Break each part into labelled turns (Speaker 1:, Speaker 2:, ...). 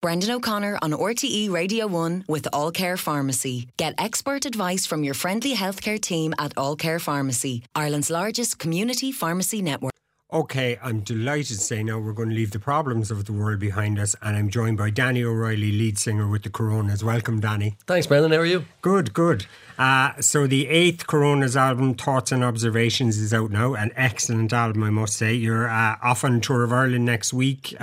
Speaker 1: Brendan O'Connor on RTE Radio 1 with All Care Pharmacy. Get expert advice from your friendly healthcare team at All Care Pharmacy, Ireland's largest community pharmacy network.
Speaker 2: Okay, I'm delighted to say now we're going to leave the problems of the world behind us, and I'm joined by Danny O'Reilly, lead singer with the Coronas. Welcome, Danny.
Speaker 3: Thanks, Brendan. How are you?
Speaker 2: Good. So the 8th Coronas album, Thoughts and Observations, is out now. An excellent album, I must say. You're off on tour of Ireland next week.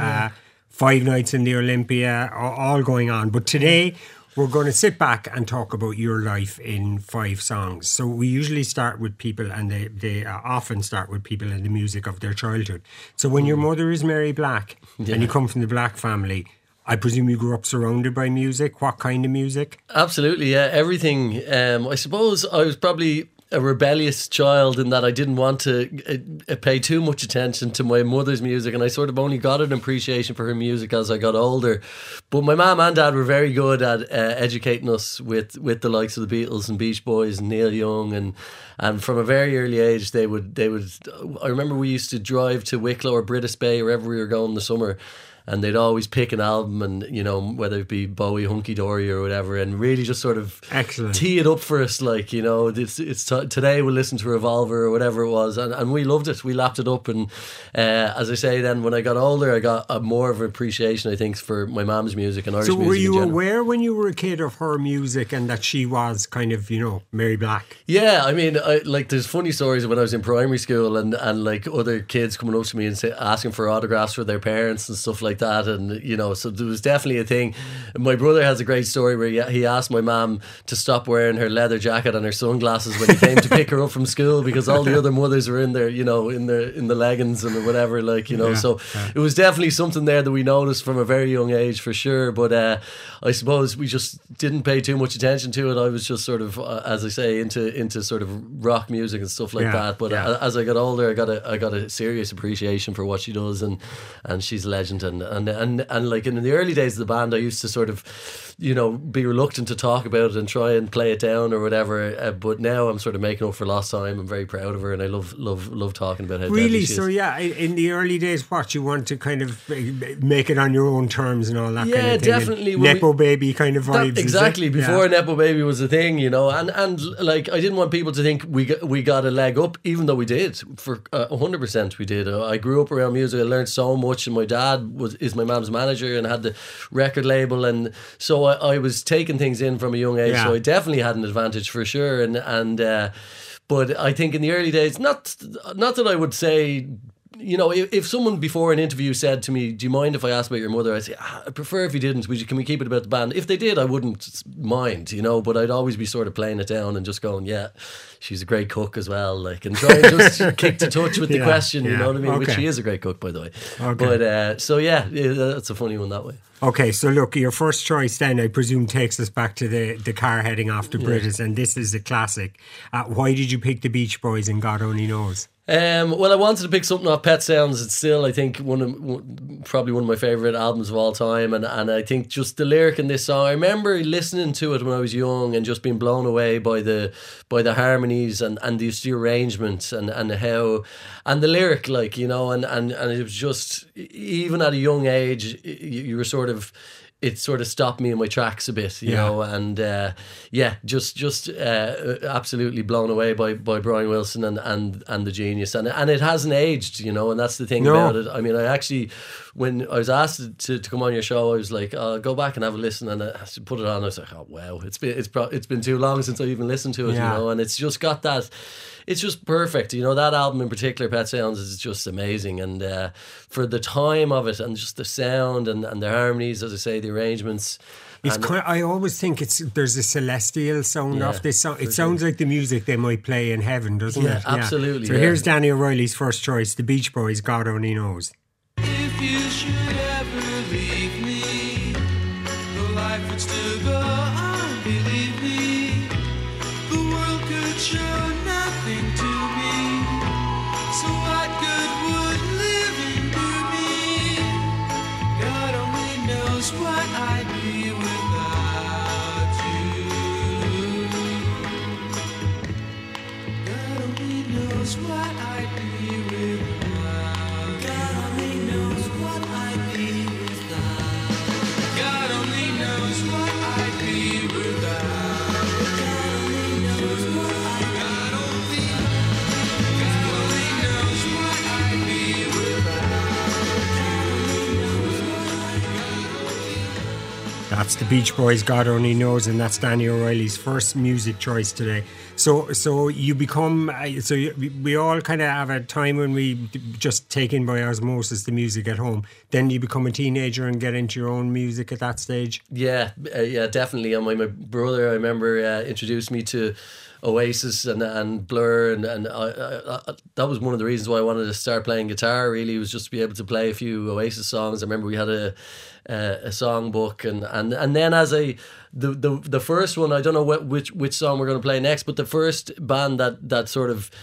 Speaker 2: 5 nights in the Olympia, all going on. But today we're going to sit back and talk about your life in 5 songs. So we usually start with people, and they often start with people and the music of their childhood. So when your mother is Mary Black and you come from the Black family, I presume you grew up surrounded by music. What kind of music?
Speaker 3: Absolutely, yeah. Everything. I suppose I was probably a rebellious child in that I didn't want to pay too much attention to my mother's music, and I sort of only got an appreciation for her music as I got older. But my mum and dad were very good at educating us with the likes of the Beatles and Beach Boys and Neil Young, and from a very early age they would. I remember we used to drive to Wicklow or Britis Bay, wherever we were going in the summer, and they'd always pick an album, and you know, whether it be Bowie, Hunky Dory or whatever, and really just sort of tee it up for us, like, you know, today we'll listen to Revolver or whatever it was, and we loved it. We lapped it up, and as I say, then when I got older, I got a more of an appreciation, I think, for my mum's music and Irish music.
Speaker 2: So were you aware when you were a kid of her music and that she was kind of, you know, Mary Black?
Speaker 3: Yeah, I mean, there's funny stories when I was in primary school, and like other kids coming up to me and asking for autographs for their parents and stuff like that, and you know, so there was definitely a thing. My brother has a great story where he asked my mum to stop wearing her leather jacket and her sunglasses when he came to pick her up from school, because all the other mothers were in there, you know, in the leggings and whatever, like, you know. It was definitely something there that we noticed from a very young age, for sure. But I suppose we just didn't pay too much attention to it. I was just sort of, as I say, into sort of rock music and stuff like that. But as I got older, I got a serious appreciation for what she does, and she's a legend. And like in the early days of the band, I used to sort of, you know, be reluctant to talk about it and try and play it down or whatever. But now I'm sort of making up for lost time. I'm very proud of her, and I love talking about how
Speaker 2: really.
Speaker 3: She
Speaker 2: so
Speaker 3: is.
Speaker 2: Yeah, in the early days, what you want to kind of make it on your own terms and all that. Yeah, kind of thing.
Speaker 3: Definitely.
Speaker 2: Nepo Baby kind of vibes.
Speaker 3: Exactly. Before Nepo Baby was a thing, you know, and like I didn't want people to think we got a leg up, even though we did. For 100% we did. I grew up around music. I learned so much, and my dad is my mum's manager and had the record label, and so I was taking things in from a young age. So I definitely had an advantage, for sure. But I think in the early days, not that I would say, you know, if someone before an interview said to me, do you mind if I ask about your mother? I'd say, I prefer if you didn't. Can we keep it about the band? If they did, I wouldn't mind, you know, but I'd always be sort of playing it down and just going, yeah, she's a great cook as well, like, and try and just kick to touch with the question, you know what I mean? Okay. Which she is a great cook, by the way. Okay. But so that's a funny one that way.
Speaker 2: Okay, so look, your first choice then, I presume, takes us back to the car heading off to Britis, and this is a classic. Why did you pick the Beach Boys and God Only Knows?
Speaker 3: Well, I wanted to pick something off Pet Sounds. It's still, I think, probably one of my favourite albums of all time, and I think just the lyric in this song, I remember listening to it when I was young and just being blown away by the harmonies and the arrangements and how, and the lyric, like, you know, and it was just, even at a young age, you were sort of, it sort of stopped me in my tracks a bit, you know, and just absolutely blown away by Brian Wilson and the genius, and it hasn't aged, you know, and that's the thing about it. I mean, I actually, when I was asked to come on your show, I was like, go back and have a listen, and I put it on. I was like, oh wow, it's been too long since I even listened to it, you know, and it's just got that. It's just perfect, you know. That album in particular, Pet Sounds, is just amazing, and for the time of it, and just the sound and the harmonies, as I say, the arrangements.
Speaker 2: It's I always think there's a celestial sound off this song. It sounds like the music they might play in heaven, doesn't it?
Speaker 3: Absolutely.
Speaker 2: So here's Danny O'Reilly's first choice, the Beach Boys, God Only Knows.
Speaker 4: If you should ever leave me, the life would still go on, believe me. The world could show nothing to me, so what good would living do me? God only knows what I'd be without you. God only knows what I'd be without. God only knows what I'd be without. God
Speaker 2: That's the Beach Boys, God Only Knows, and that's Danny O'Reilly's first music choice today. So you become, we all kind of have a time when we just take in by osmosis the music at home. Then you become a teenager and get into your own music at that stage.
Speaker 3: Yeah, definitely. And my brother, I remember, introduced me to Oasis and Blur, and I, that was one of the reasons why I wanted to start playing guitar. Really, was just to be able to play a few Oasis songs. I remember we had a songbook, and then as the first one, I don't know which song we're going to play next, but the first band that sort of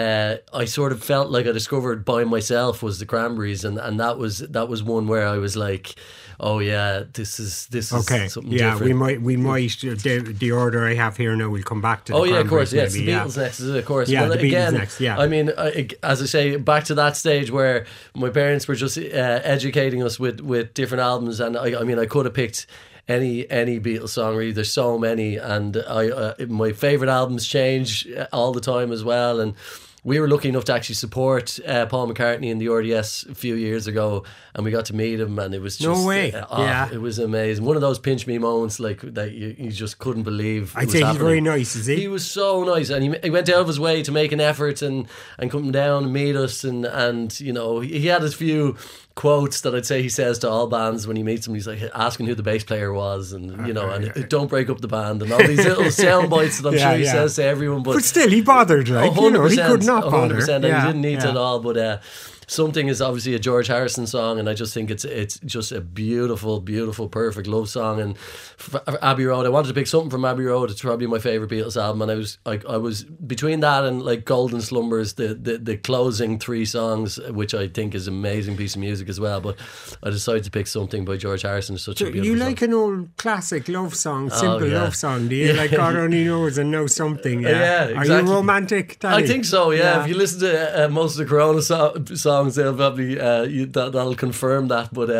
Speaker 3: I sort of felt like I discovered by myself was the Cranberries, and that was one where I was like, oh yeah, this is
Speaker 2: okay.
Speaker 3: Something
Speaker 2: yeah,
Speaker 3: different.
Speaker 2: we might the order I have here now. We'll come back to.
Speaker 3: Oh
Speaker 2: the
Speaker 3: yeah, of course.
Speaker 2: Cranberries,
Speaker 3: Yes, the Beatles next, is it? Of course.
Speaker 2: Yeah,
Speaker 3: well,
Speaker 2: the Beatles
Speaker 3: again,
Speaker 2: next. Yeah,
Speaker 3: I mean, as I say, back to that stage where my parents were just educating us with different albums, and I mean, I could have picked any Beatles song really. There's so many, and my favourite albums change all the time as well. And we were lucky enough to actually support Paul McCartney in the RDS a few years ago, and we got to meet him, and it was just
Speaker 2: no way.
Speaker 3: It was amazing. One of those pinch me moments, like that you just couldn't believe.
Speaker 2: I think he's very nice, is he?
Speaker 3: He was so nice, and he went out of his way to make an effort and come down and meet us, and you know, he had his few quotes that I'd say he says to all bands when he meets them. He's like asking who the bass player was, and you know, and don't break up the band, and all these little sound bites that I'm sure he says to everyone. But
Speaker 2: still, he bothered, like, you know, he could not bother.
Speaker 3: 100%, and he didn't need to at all. But Something is obviously a George Harrison song, and I just think it's just a beautiful, beautiful, perfect love song. And Abbey Road, I wanted to pick something from Abbey Road. It's probably my favourite Beatles album, and I was between that and like Golden Slumbers, the closing three songs, which I think is an amazing piece of music as well. But I decided to pick something by George Harrison. It's such a beautiful
Speaker 2: you
Speaker 3: song.
Speaker 2: like an old classic love song, simple love song, do you? Like God Only Knows and Know Something.
Speaker 3: Yeah, exactly.
Speaker 2: Are you romantic, Danny?
Speaker 3: I think so, yeah. If you listen to most of the Corona songs, they'll probably that'll confirm that. But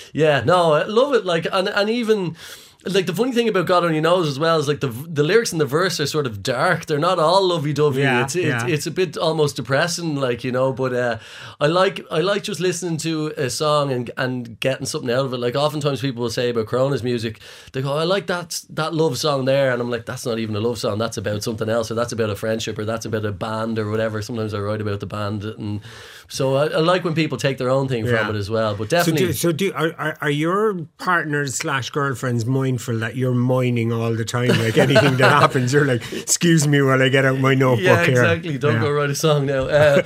Speaker 3: no, I love it. Like, and even like the funny thing about God Only Knows as well is like the lyrics in the verse are sort of dark. They're not all lovey-dovey. It's a bit almost depressing, like, you know. But I like just listening to a song and getting something out of it. Like oftentimes people will say about Corona's music, they go, I like that love song there, and I'm like, that's not even a love song. That's about something else, or that's about a friendship, or that's about a band or whatever. Sometimes I write about the band, and so I like when people take their own thing from it as well. But definitely.
Speaker 2: Are your partners / girlfriends mindful that you're mining all the time? Like anything that happens, you're like, excuse me while I get out my notebook here.
Speaker 3: Yeah, exactly. Don't go write a song now.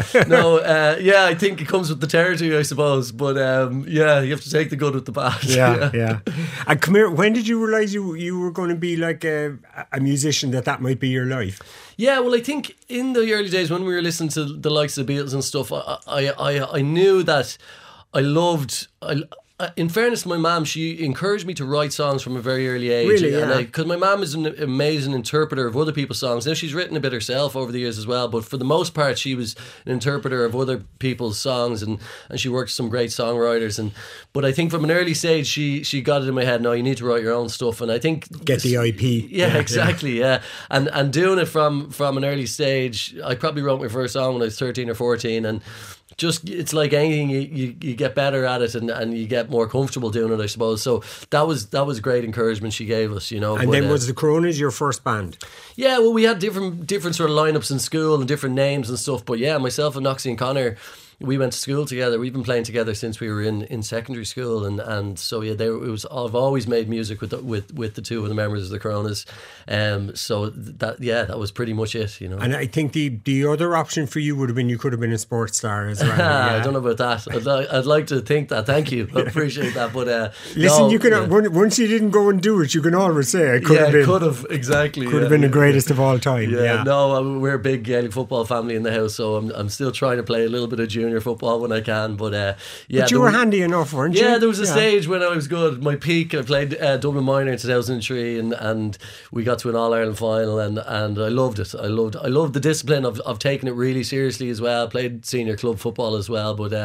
Speaker 3: I think it comes with the territory, I suppose. But you have to take the good with the bad.
Speaker 2: Yeah. And come here, when did you realise you were going to be like a musician, that might be your life?
Speaker 3: Yeah, well, I think in the early days when we were listening to the likes of the Beatles and stuff, I knew that I loved. In fairness to my mum, she encouraged me to write songs from a very early age.
Speaker 2: Really, yeah.
Speaker 3: Because my mum is an amazing interpreter of other people's songs. Now, she's written a bit herself over the years as well, but for the most part, she was an interpreter of other people's songs, and she worked with some great songwriters. But I think from an early stage, she got it in my head, no, you need to write your own stuff. And I think...
Speaker 2: Get the IP.
Speaker 3: Yeah, exactly, yeah. And doing it from an early stage, I probably wrote my first song when I was 13 or 14, and just, it's like anything, you get better at it and you get more comfortable doing it, I suppose. So that was great encouragement she gave us, you know.
Speaker 2: And then was the Coronas your first band? Yeah,
Speaker 3: well, we had different sort of lineups in school and different names and stuff. But yeah, myself and Noxie and Connor, we went to school together. We've been playing together since we were in secondary school, and so yeah, I've always made music with the two of the members of the Coronas, so that was pretty much it, you know.
Speaker 2: And I think the other option for you would have been you could have been a sports star as well. Yeah.
Speaker 3: I don't know about that. I'd like to think that. Thank you, I appreciate that. But
Speaker 2: listen, you can once you didn't go and do it, you can always say it could have been.
Speaker 3: Could have exactly.
Speaker 2: Could have been the greatest of all time. Yeah.
Speaker 3: No, we're a big Gaelic football family in the house, so I'm still trying to play a little bit of junior football when I can, but
Speaker 2: But you were handy enough, weren't you?
Speaker 3: Yeah, there was a stage when I was good. My peak, I played Dublin Minor in 2003, and we got to an All-Ireland final, and I loved it. I loved the discipline of taking it really seriously as well. Played senior club football as well, but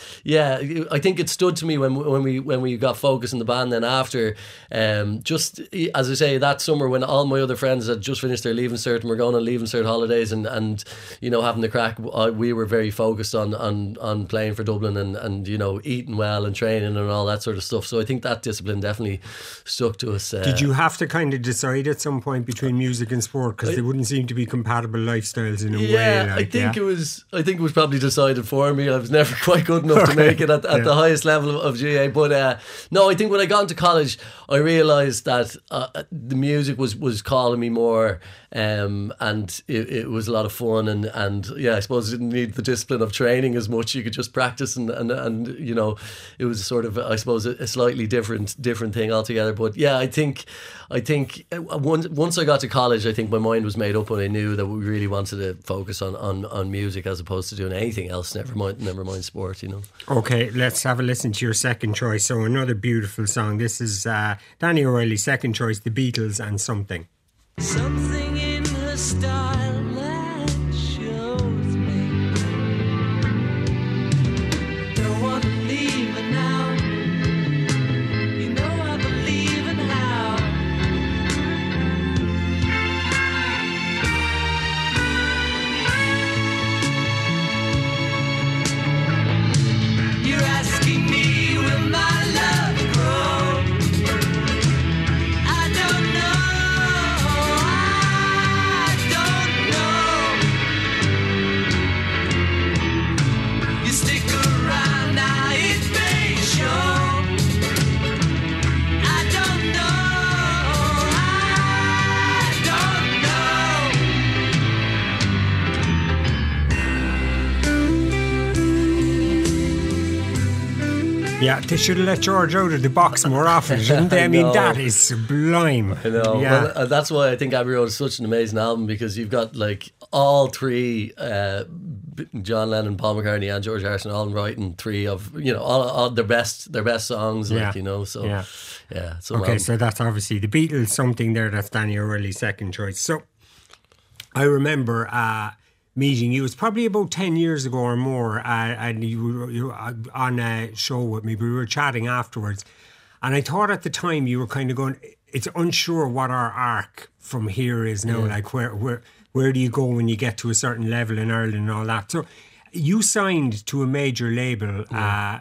Speaker 3: I think it stood to me when we got focused in the band. Then after, just as I say, that summer when all my other friends had just finished their Leaving Cert and were going on Leaving Cert holidays and you know, having the crack, we were very focused on on playing for Dublin and you know, eating well and training and all that sort of stuff. So I think that discipline definitely stuck to us.
Speaker 2: Did you have to kind of decide at some point between music and sport, because they wouldn't seem to be compatible lifestyles in a way? Like,
Speaker 3: I think it was probably decided for me. I was never quite good enough to make it at the highest level of GA. But no, I think when I got into college, I realised that the music was calling me more, and it was a lot of fun, and yeah, I suppose I didn't need the discipline of training as much. You could just practice, and you know, it was sort of, I suppose, a slightly different thing altogether. But yeah, I think once I got to college, I think my mind was made up, and I knew that we really wanted to focus on music as opposed to doing anything else. Never mind sport, you know.
Speaker 2: Okay, let's have a listen to your second choice. So another beautiful song. This is Danny O'Reilly's second choice, The Beatles and Something.
Speaker 4: Something in her style that shows me don't want to leave her now. You know I believe in how you're asking me, will my love grow? I don't know.
Speaker 2: Yeah, they should have let George out of the box more often, shouldn't they? I mean, that is sublime.
Speaker 3: I know.
Speaker 2: Yeah.
Speaker 3: Well, that's why I think Abbey Road is such an amazing album, because you've got like all three, John Lennon, Paul McCartney and George Harrison, all writing three of, you know, all their best songs, like, you know. So yeah.
Speaker 2: Okay, so that's obviously The Beatles, Something there. That's Danny O'Reilly's second choice. So I remember meeting you. It was probably about 10 years ago or more, and you were on a show with me. We were chatting afterwards, and I thought at the time you were kind of going, it's unsure what our arc from here is now. Like where do you go when you get to a certain level in Ireland and all that. So you signed to a major label at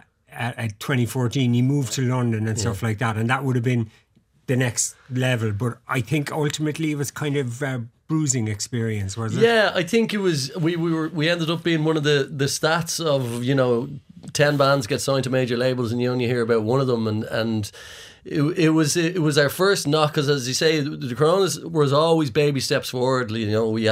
Speaker 2: 2014. You moved to London and stuff like that, and that would have been the next level. But I think ultimately it was kind of bruising experience, was it?
Speaker 3: Yeah, I think it was. We ended up being one of the stats of, you know, 10 bands get signed to major labels and you only hear about one of them, and it was our first knock, because as you say, the Coronas was always baby steps forward. You know, we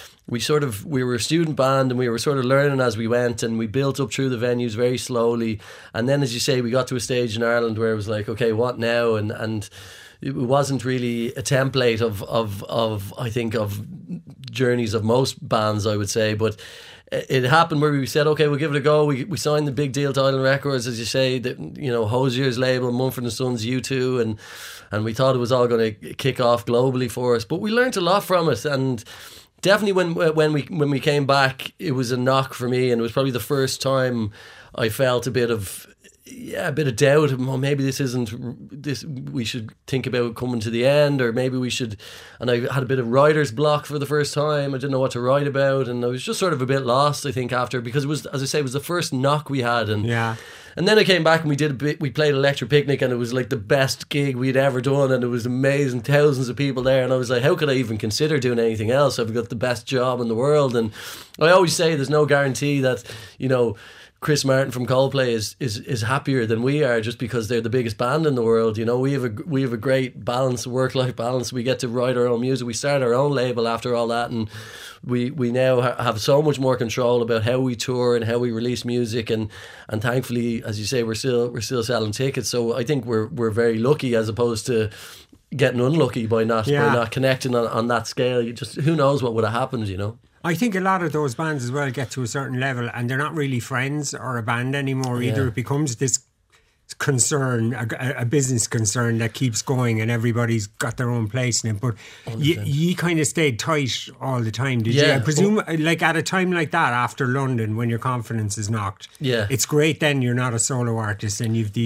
Speaker 3: were a student band and we were sort of learning as we went, and we built up through the venues very slowly, and then, as you say, we got to a stage in Ireland where it was like, okay, what now? And it wasn't really a template of I think of journeys of most bands, I would say, but it happened where we said, okay, we'll give it a go. We signed the big deal to Island Records, as you say, you know, Hosier's label, Mumford & Sons, U2, and we thought it was all going to kick off globally for us, but we learnt a lot from it. And definitely when we came back, it was a knock for me, and it was probably the first time I felt a bit of doubt. Well, maybe this isn't this. We should think about coming to the end, or maybe we should. And I had a bit of writer's block for the first time. I didn't know what to write about, and I was just sort of a bit lost, I think, after, because it was, as I say, it was the first knock we had, and then I came back and we played Electric Picnic, and it was like the best gig we'd ever done, and it was amazing, thousands of people there, and I was like, how could I even consider doing anything else? I've got the best job in the world. And I always say there's no guarantee that, you know, Chris Martin from Coldplay is happier than we are just because they're the biggest band in the world. You know, we have a great balance, work-life balance. We get to write our own music. We started our own label after all that, and we now have so much more control about how we tour and how we release music, and thankfully, as you say, we're still selling tickets. So I think we're very lucky, as opposed to getting unlucky by not connecting on that scale. You just, who knows what would have happened, you know.
Speaker 2: I think a lot of those bands as well get to a certain level and they're not really friends or a band anymore either. It becomes this concern, a business concern that keeps going, and everybody's got their own place in it. But you kind of stayed tight all the time, did you? I presume, like at a time like that, after London, when your confidence is knocked, it's great then you're not a solo artist and you've these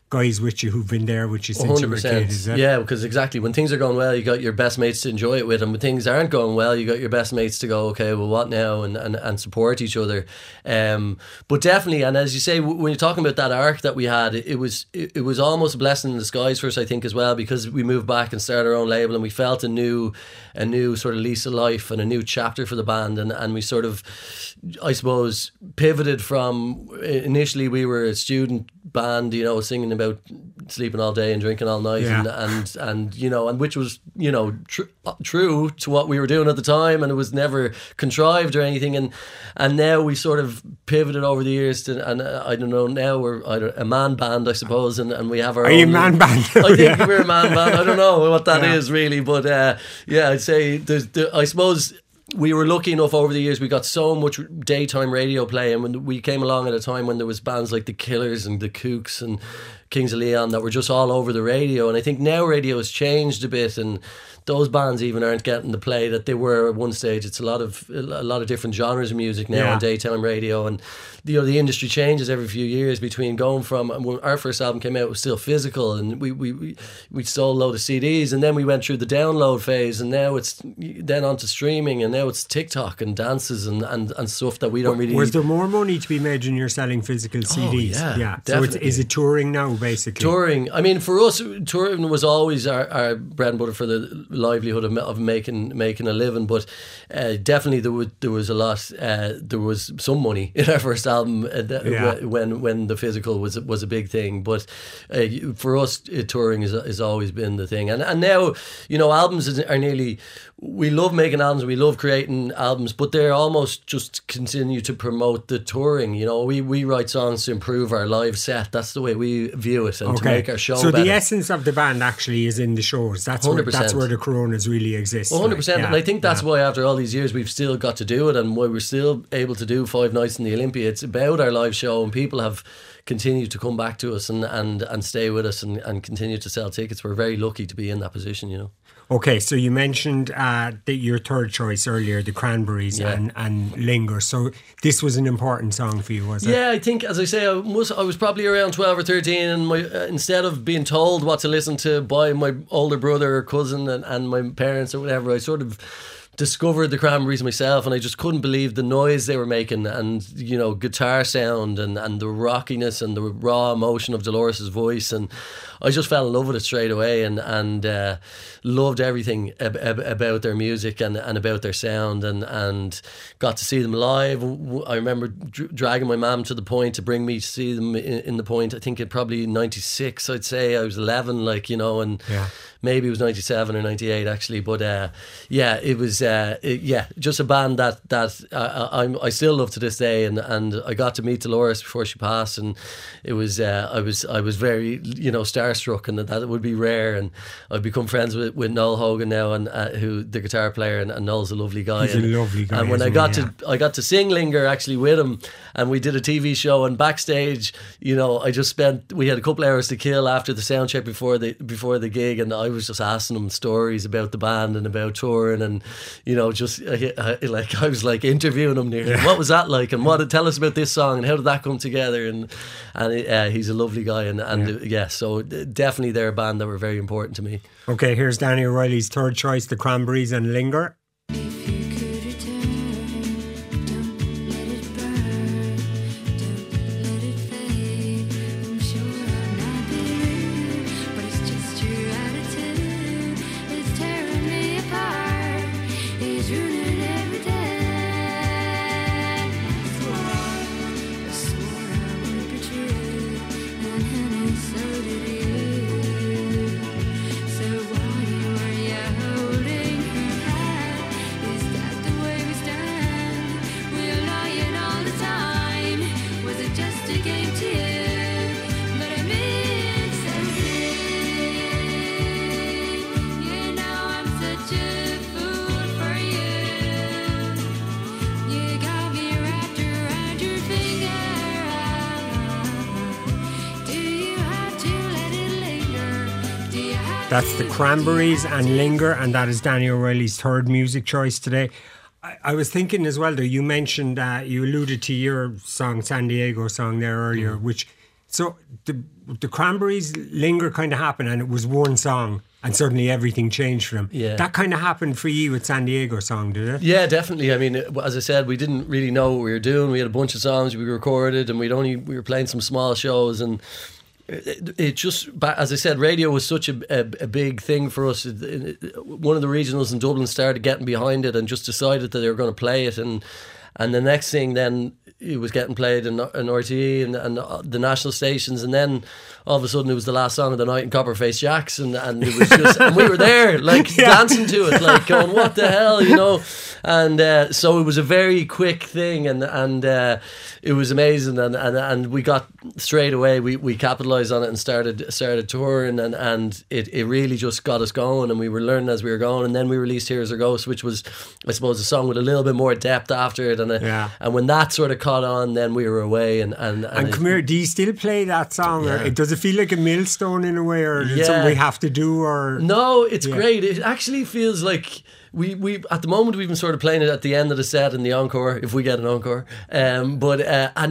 Speaker 2: guys with you who've been there with you since you were a kid, is it?
Speaker 3: Yeah, because exactly, when things are going well, you got your best mates to enjoy it with, and when things aren't going well, you got your best mates to go, okay, well, what now, and support each other. But definitely, and as you say, when you're talking about that arc that we had, it was almost a blessing in disguise for us, I think, as well, because we moved back and started our own label, and we felt a new sort of lease of life and a new chapter for the band, and we sort of, I suppose, pivoted from, initially we were a student band, you know, singing about sleeping all day and drinking all night, and you know, and which was, you know, true to what we were doing at the time, and it was never contrived or anything, and now we sort of pivoted over the years to, and I don't know, now we're a man band, I suppose, and we have our
Speaker 2: Are
Speaker 3: own.
Speaker 2: you a man band?
Speaker 3: I think we're a man band. I don't know what that is really, but yeah, I'd say I suppose we were lucky enough over the years, we got so much daytime radio play, and when we came along at a time when there was bands like the Killers and the Kooks and Kings of Leon that were just all over the radio, and I think now radio has changed a bit, and those bands even aren't getting the play that they were at one stage. It's a lot of different genres of music now on daytime radio, and you know, the industry changes every few years. Between going from, when our first album came out, it was still physical, and we sold a load of CDs, and then we went through the download phase, and now it's then onto streaming, and now it's TikTok and dances and stuff that we don't really.
Speaker 2: Was there more money to be made when you're selling physical CDs?
Speaker 3: Yeah,
Speaker 2: So
Speaker 3: definitely.
Speaker 2: is it touring now, basically?
Speaker 3: Touring. I mean, for us, touring was always our bread and butter for the livelihood of making a living. But definitely there was a lot. There was some money in our first album when the physical was a big thing. But for us, touring has always been the thing. And now, you know, albums are nearly. We love making albums, we love creating albums, but they're almost just continue to promote the touring. You know, we write songs to improve our live set. That's the way we view it, and to make our show
Speaker 2: so
Speaker 3: better.
Speaker 2: The essence of the band actually is in the shows. That's
Speaker 3: 100%.
Speaker 2: where the Coronas really exist.
Speaker 3: 100%, and I think that's why after all these years we've still got to do it, and why we're still able to do 5 nights in the Olympia. It's about our live show, and people have continued to come back to us and stay with us and continue to sell tickets. We're very lucky to be in that position, you know.
Speaker 2: Okay, so you mentioned that your third choice earlier, the Cranberries and Linger. So this was an important song for you, was it?
Speaker 3: Yeah, I think, as I say, I was probably around 12 or 13, and instead of being told what to listen to by my older brother or cousin and my parents or whatever, I sort of discovered the Cranberries myself, and I just couldn't believe the noise they were making, and you know, guitar sound and the rockiness and the raw emotion of Dolores' voice, and I just fell in love with it straight away, and loved everything about their music and about their sound, and got to see them live. I remember dragging my mum to the Point to bring me to see them in the Point. I think it probably 96, I'd say. I was 11, like, you know, and maybe it was 97 or 98 actually, but it was just a band that I still love to this day, and I got to meet Dolores before she passed, and it was I was very, you know, starstruck, and that would be rare, and I've become friends with Noel Hogan now, and who the guitar player, and Noel's a lovely guy.
Speaker 2: He's a lovely guy.
Speaker 3: And when I got to sing Linger actually with him, and we did a TV show, and backstage, you know, we had a couple hours to kill after the sound check before the gig, and I was just asking him stories about the band and about touring, and you know, just I was like interviewing him nearly. What was that like, and tell us about this song, and how did that come together, and he's a lovely guy, and so definitely they're a band that were very important to me.
Speaker 2: Okay, here's Danny O'Reilly's third choice, the Cranberries and Linger. That's the Cranberries and Linger, and that is Danny O'Reilly's third music choice today. I was thinking as well, though, you mentioned, you alluded to your song, San Diego song there earlier, which So the Cranberries' Linger kind of happened, and it was one song, and suddenly everything changed for them.
Speaker 3: Yeah.
Speaker 2: That kind of happened for you with San Diego song, did it?
Speaker 3: Yeah, definitely. I mean, as I said, we didn't really know what we were doing. We had a bunch of songs we recorded, and we were playing some small shows, and it just, as I said, radio was such a big thing for us. One of the regionals in Dublin started getting behind it and just decided that they were going to play it, and the next thing then it was getting played in RTE and the national stations, and then all of a sudden it was the last song of the night in Copperface Jacks, and it was just, and we were there like dancing to it, like going, what the hell, you know? And so it was a very quick thing, and it was amazing, and we got straight away, we capitalised on it and started touring, and it really just got us going, and we were learning as we were going, and then we released Here's Our Ghost, which was, I suppose, a song with a little bit more depth after it, and when that sort of caught on, then we were away, and
Speaker 2: come here, do you still play that song, or does it feel like a millstone in a way, or is it something we have to do, or
Speaker 3: no? It's great. It actually feels like we at the moment we've been sort of playing it at the end of the set and the encore, if we get an encore, but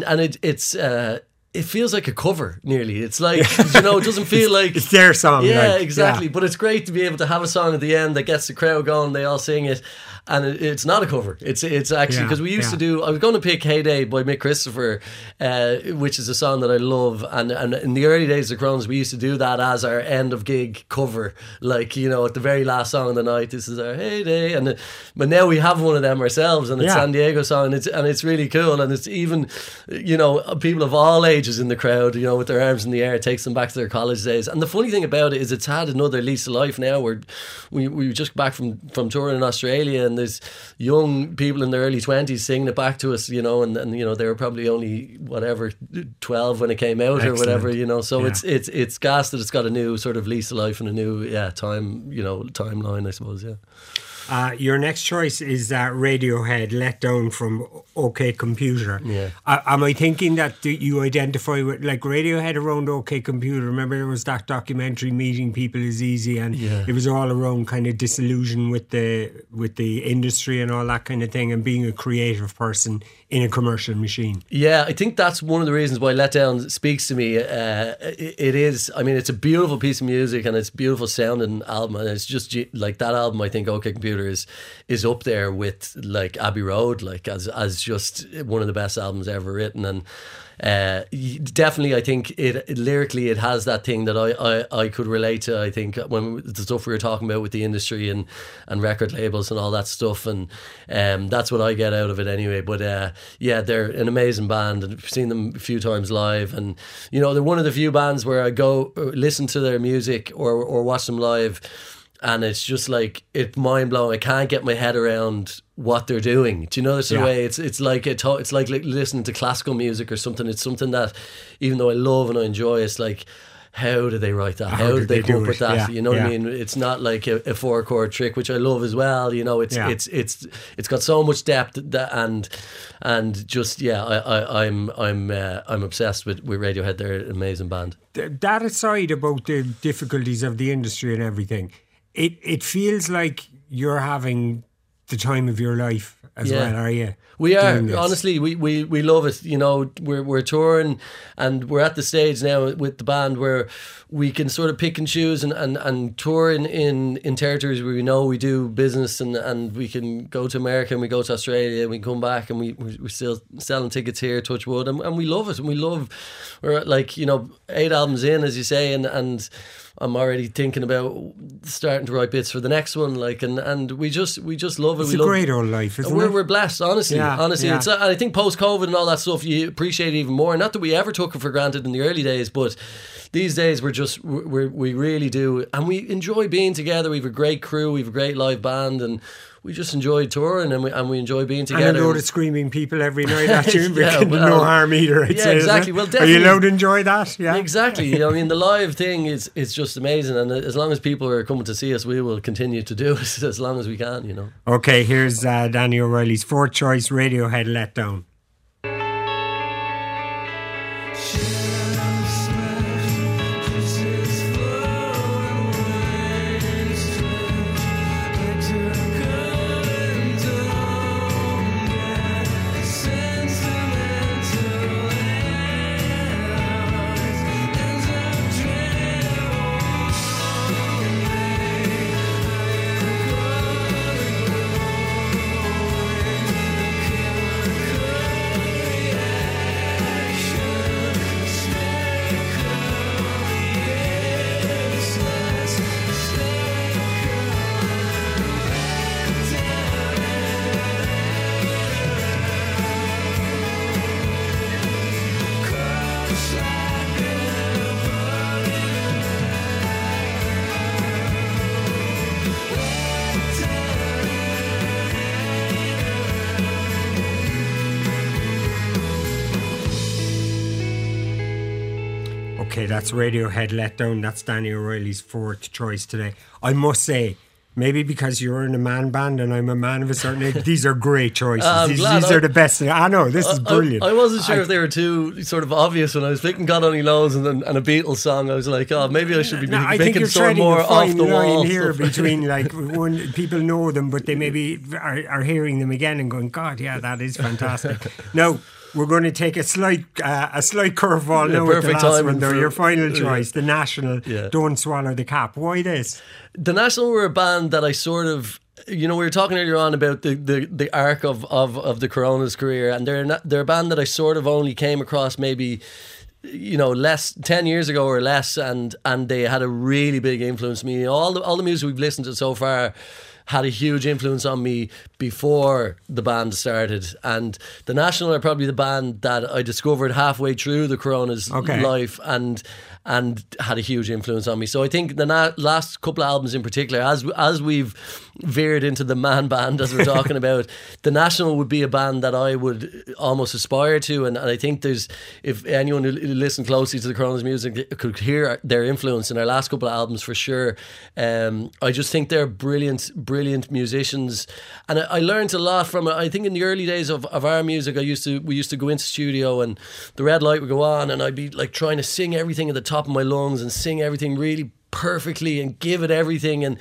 Speaker 3: it feels like a cover nearly. It's like, you know, it doesn't feel like
Speaker 2: it's their song.
Speaker 3: Yeah, like, exactly. But it's great to be able to have a song at the end that gets the crowd going, they all sing it, and it's not a cover. It's actually, because we used to do, I was going to pick Heyday by Mick Christopher, which is a song that I love, and in the early days of Crohn's we used to do that as our end of gig cover, like, you know, at the very last song of the night, this is our Heyday, but now we have one of them ourselves, and it's San Diego song, and it's really cool, and it's even, you know, people of all ages in the crowd, you know, with their arms in the air, it takes them back to their college days. And the funny thing about it is it's had another lease of life now, where we just back from touring in Australia, and there's young people in their early 20s singing it back to us, you know, and you know, they were probably only whatever 12 when it came out. Excellent. Or whatever, you know, so it's gas that it's got a new sort of lease of life and a new time, you know, timeline, I suppose.
Speaker 2: Your next choice is Radiohead, Let Down, from OK Computer.
Speaker 3: Yeah.
Speaker 2: Am I thinking that you identify with, like, Radiohead around OK Computer? Remember there was that documentary, Meeting People Is Easy, and it was all around kind of disillusion with the industry and all that kind of thing, and being a creative person in a commercial machine. Yeah,
Speaker 3: I think that's one of the reasons why Let Down speaks to me. It is, I mean, it's a beautiful piece of music, and it's a beautiful sounding album, and it's just like that album, I think OK Computer is up there with like Abbey Road, like as just one of the best albums ever written, and definitely I think it lyrically it has that thing that I could relate to. I think when the stuff we were talking about with the industry and record labels and all that stuff, and that's what I get out of it anyway. But they're an amazing band, and I've seen them a few times live, and you know, they're one of the few bands where I go listen to their music or watch them live, and it's just like, it's mind blowing. I can't get my head around what they're doing. Do you know this way? It's like listening to classical music or something. It's something that, even though I love and I enjoy, it's like, how did they write that? How did they come up with that? Yeah, you know what I mean? It's not like a 4-chord trick, which I love as well. You know, it's got so much depth and just I'm obsessed with Radiohead. They're an amazing band.
Speaker 2: That aside about the difficulties of the industry and everything, it feels like you're having the time of your life as well, are you?
Speaker 3: We are, honestly, we love it. You know, we're touring, and we're at the stage now with the band where we can sort of pick and choose and tour in territories where we know we do business, and we can go to America and we go to Australia and we come back and we're still selling tickets here, touch wood, and we love it, and we're like, you know, 8 albums in, as you say, and I'm already thinking about starting to write bits for the next one, like, and we just love it.
Speaker 2: It's a great old life, isn't it?
Speaker 3: We're blessed, honestly. It's, and I think post-COVID and all that stuff, you appreciate it even more. Not that we ever took it for granted in the early days, but these days we really do, and we enjoy being together. We have a great crew, we have a great live band, and we just enjoy touring, and we enjoy being together.
Speaker 2: And a load of screaming people every night at you, no harm either, I'd say.
Speaker 3: Exactly. Well,
Speaker 2: are you allowed to enjoy that? Yeah,
Speaker 3: exactly. I mean, the live thing is just amazing, and as long as people are coming to see us, we will continue to do it as long as we can. You know.
Speaker 2: Okay, here's Danny O'Reilly's 4th choice, Radiohead, Let Down. Okay, that's Radiohead Let Down. That's Danny O'Reilly's fourth choice today. I must say, maybe because you're in a man band and I'm a man of a certain age, these are great choices. These are the best. I know, this is brilliant.
Speaker 3: I wasn't sure if they were too sort of obvious when I was picking God Only Knows and a Beatles song. I was like, oh, maybe I should be picking some more off the wall
Speaker 2: here between like when people know them, but they maybe are hearing them again and going, God, yeah, that is fantastic. Now, we're going to take a slight curveball now with the last one, though. Your final choice, The National, Don't Swallow the Cap. Why this?
Speaker 3: The National were a band that I sort of, we were talking earlier on about the arc of the Coronas career, and they're a band that I sort of only came across maybe 10 years ago or less, and they had a really big influence on me. All the music we've listened to so far had a huge influence on me before the band started, and The National are probably the band that I discovered halfway through the Coronas life and had a huge influence on me. So I think the last couple of albums in particular, as we've veered into the man band as we're talking about, The National would be a band that I would almost aspire to, and I think if anyone who listened closely to the Coronas music could hear their influence in their last couple of albums for sure. I just think they're brilliant musicians, and I learned a lot from it. I think in the early days of our music, we used to go into studio and the red light would go on and I'd be like trying to sing everything at the top of my lungs and sing everything really perfectly and give it everything, and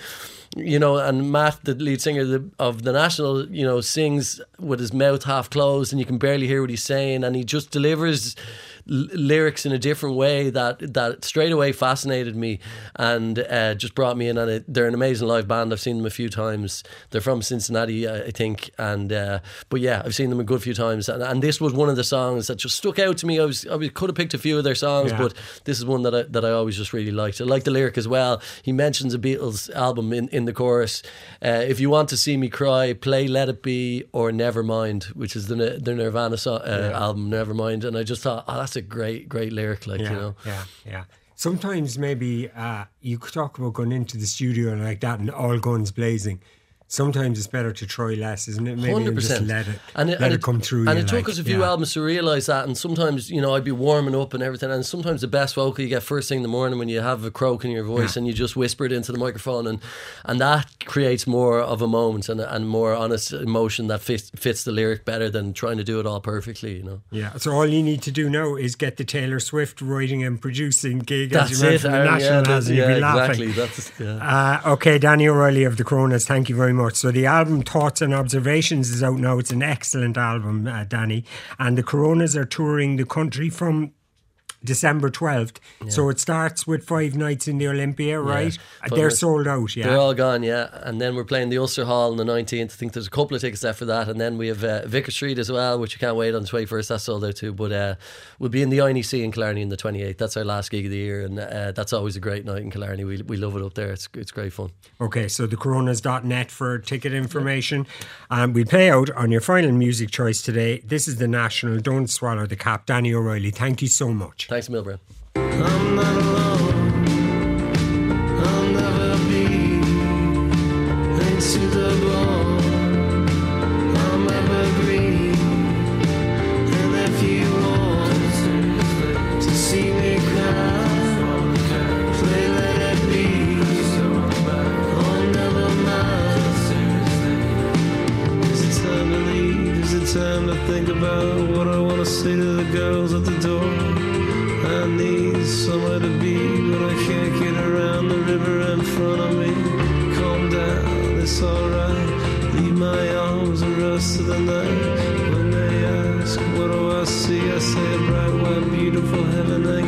Speaker 3: and Matt, the lead singer of The National, sings with his mouth half closed and you can barely hear what he's saying, and he just delivers lyrics in a different way that straight away fascinated me and just brought me in. And they're an amazing live band. I've seen them a few times. They're from Cincinnati, I think, and but yeah, I've seen them a good few times, and this was one of the songs that just stuck out to me. I could have picked a few of their songs, but this is one that I always just really liked. I like the lyric as well. He mentions a Beatles album in the chorus. If you want to see me cry, play Let It Be or Nevermind, which is the Nirvana album Nevermind, and I just thought, that's a great lyric,
Speaker 2: Yeah. Sometimes maybe you could talk about going into the studio like that and all guns blazing. Sometimes it's better to try less, isn't it? Maybe
Speaker 3: 100%.
Speaker 2: And just let it come through.
Speaker 3: And it took us a few albums to realise that. And sometimes, I'd be warming up and everything. And sometimes the best vocal you get first thing in the morning when you have a croak in your voice and you just whisper it into the microphone. And that creates more of a moment and more honest emotion that fits the lyric better than trying to do it all perfectly,
Speaker 2: Yeah, so all you need to do now is get the Taylor Swift writing and producing gig
Speaker 3: as
Speaker 2: you went from The National and you'll be laughing.
Speaker 3: Exactly.
Speaker 2: Okay, Danny O'Reilly of the Coronas, thank you very much. So the album Thoughts and Observations is out now. It's an excellent album, Danny. And the Coronas are touring the country from December 12th. Yeah. So it starts with 5 nights in the Olympia, right? Yeah. They're sold out, yeah.
Speaker 3: They're all gone, yeah. And then we're playing the Ulster Hall on the 19th. I think there's a couple of tickets left for that. And then we have Vicar Street as well, which you can't wait on the 21st. That's sold out too. But we'll be in the INEC in Killarney on the 28th. That's our last gig of the year. And that's always a great night in Killarney. We love it up there. It's great fun. Okay, so thecoronas.net for ticket information. We'll play out on your final music choice today. This is The National, Don't Swallow the Cap. Danny O'Reilly, thank you so much. Thanks, Milbrown.
Speaker 4: I'm not alone, I'll never be into the bone, I'm evergreen, and if you want to see me cry, play Let It Be, oh never mind. Is it time to leave, is it time to think about what I want to say to the girls at the door? I need somewhere to be, but I can't get around the river in front of me. Calm down, it's alright. Leave my arms and rest of the night. When they ask, what do I see? I say a bright, white, beautiful heaven.